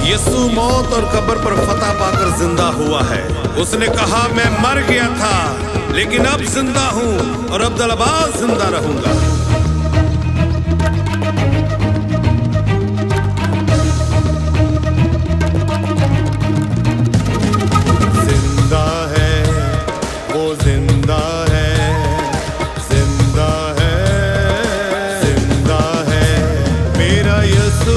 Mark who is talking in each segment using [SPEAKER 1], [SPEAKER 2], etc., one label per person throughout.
[SPEAKER 1] यीशु मौत और कब्र पर फतह पाकर जिंदा हुआ है। उसने कहा मैं मर गया था लेकिन अब जिंदा हूं और अब्दुल-अबाद जिंदा रहूंगा। जिंदा है वो, जिंदा है, जिंदा है, जिंदा है मेरा यीशु।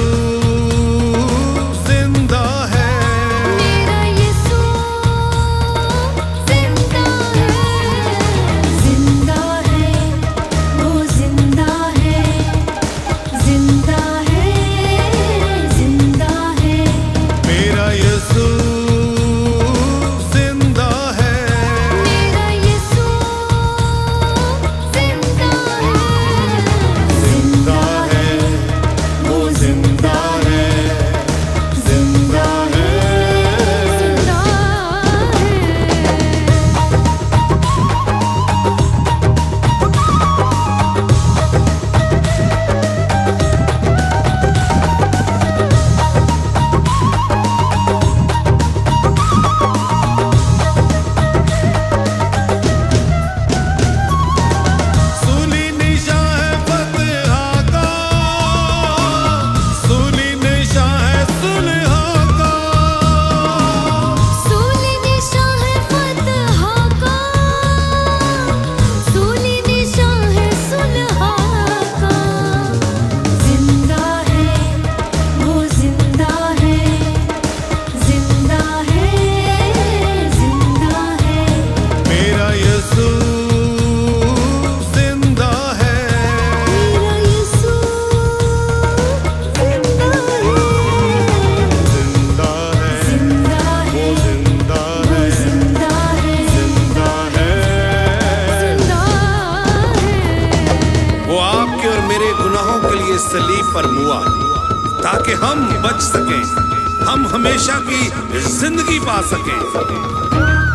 [SPEAKER 1] मेरे गुनाहों के लिए सलीब पर मुआ ताकि हम बच सकें, हम हमेशा की जिंदगी पा सकें।